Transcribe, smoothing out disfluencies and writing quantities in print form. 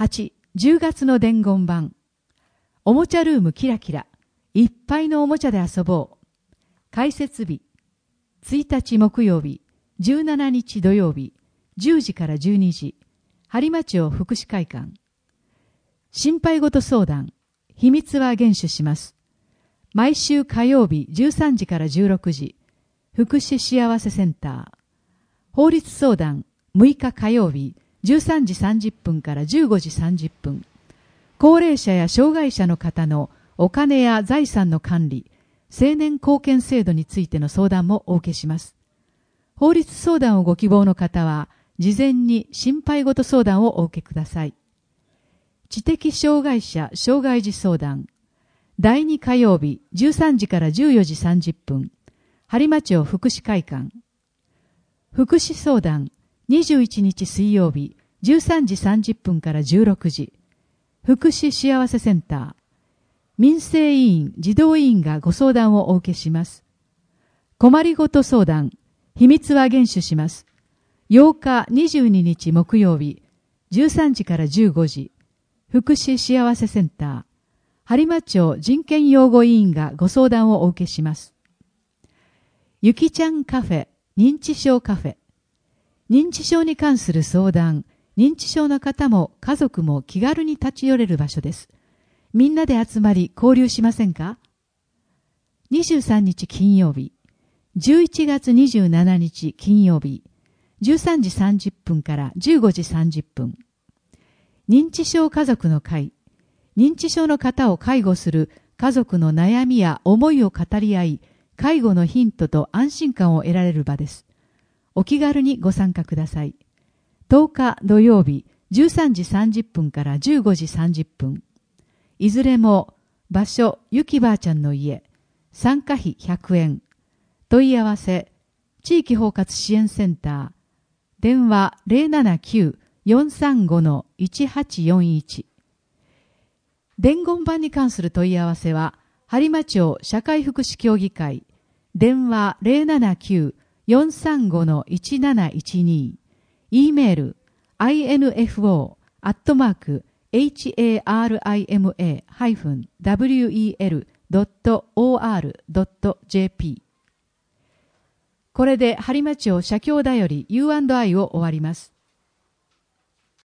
8、10月の伝言版。おもちゃルームキラキラ。いっぱいのおもちゃで遊ぼう。開設日。1日木曜日、17日土曜日、10時から12時。播磨町福祉会館。心配事相談。秘密は厳守します。毎週火曜日13時から16時。福祉幸せセンター。法律相談。6日火曜日13時30分から15時30分。高齢者や障害者の方のお金や財産の管理、青年貢献制度についての相談もお受けします。法律相談をご希望の方は、事前に心配事相談をお受けください。知的障害者障害児相談。第2火曜日13時から14時30分。播磨町福祉会館。福祉相談。21日水曜日13時30分から16時。福祉幸せセンター。民生委員、児童委員がご相談をお受けします。困りごと相談。秘密は厳守します。8日22日木曜日13時から15時。福祉幸せセンター。播磨町人権擁護委員がご相談をお受けします。ゆきちゃんカフェ、認知症カフェ。認知症に関する相談、認知症の方も家族も気軽に立ち寄れる場所です。みんなで集まり交流しませんか？ 23 日金曜日、11月27日金曜日、13時30分から15時30分。認知症家族の会。認知症の方を介護する家族の悩みや思いを語り合い、介護のヒントと安心感を得られる場です。お気軽にご参加ください。10日土曜日13時30分から15時30分。いずれも場所ゆきばあちゃんの家。参加費100円。問い合わせ地域包括支援センター。電話 079-435-1841。伝言版に関する問い合わせは播磨町社会福祉協議会。電話 079-435-1712。E メール info@harima-wel.or.jp。これで播磨町社協だより U&I を終わります。